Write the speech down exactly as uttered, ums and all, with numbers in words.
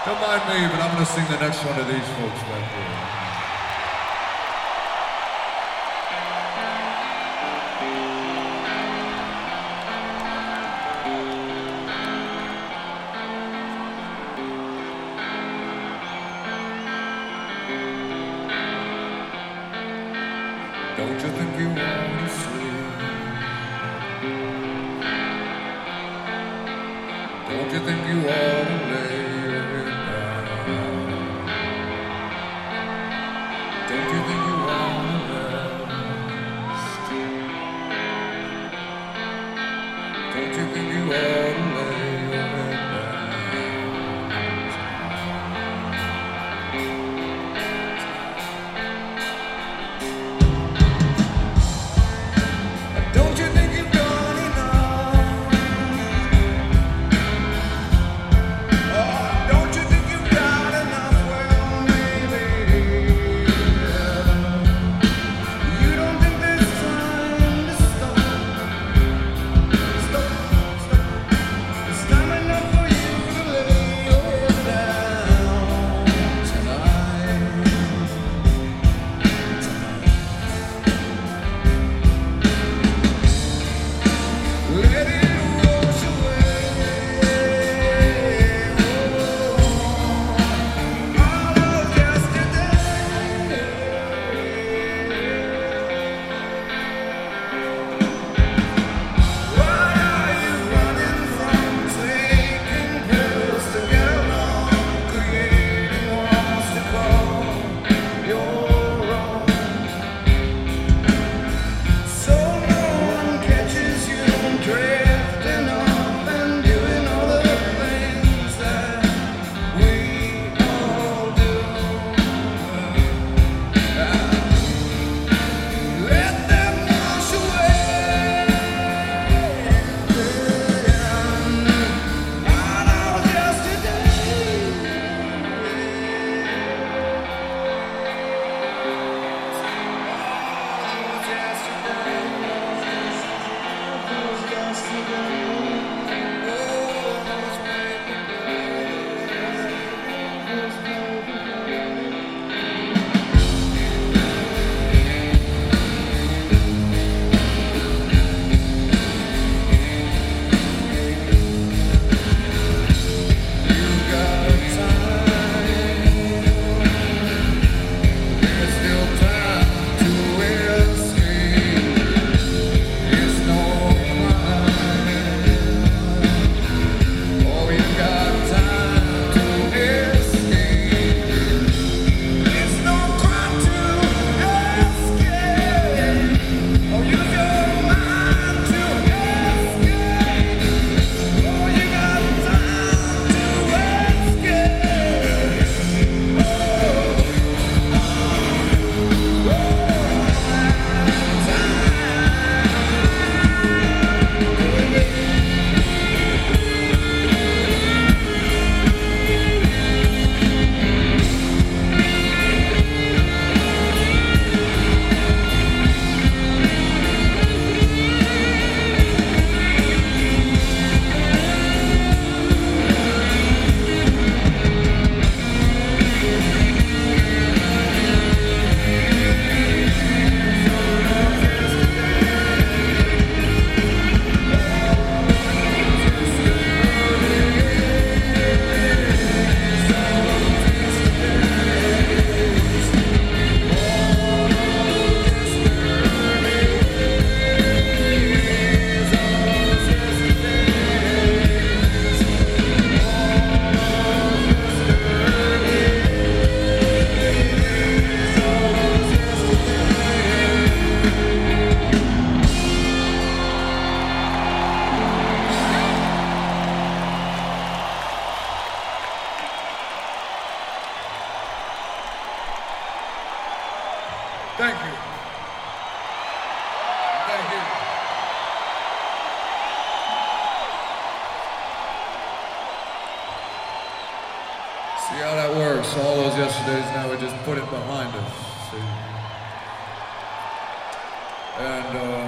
Don't mind me, but I'm going to sing the next one to these folks back here. Don't you think you want to sleep? Don't you think you ought to lay your head down? Don't you think you want to rest? Don't you think you ought to lay your head down? Don't you think you've done enough? Oh, don't you think you've got enough? Well, maybe you don't think there's time to stop. Stop, stop. It's time enough for you to lay your head down tonight. Let it wash away all of yesterday. Why are you running from taking pills to get along, creating walls to call your own? So no one catches you drifting off and doing all the things that we all do. Let them wash away all of yesterday. There's still time to escape. It's no crime. Oh, you got time to escape. It's no crime to escape. Oh, use your mind to escape. Oh, you got time to escape. Thank you. Thank you. See how that works? All those yesterdays, now we just put it behind us. See? And, uh,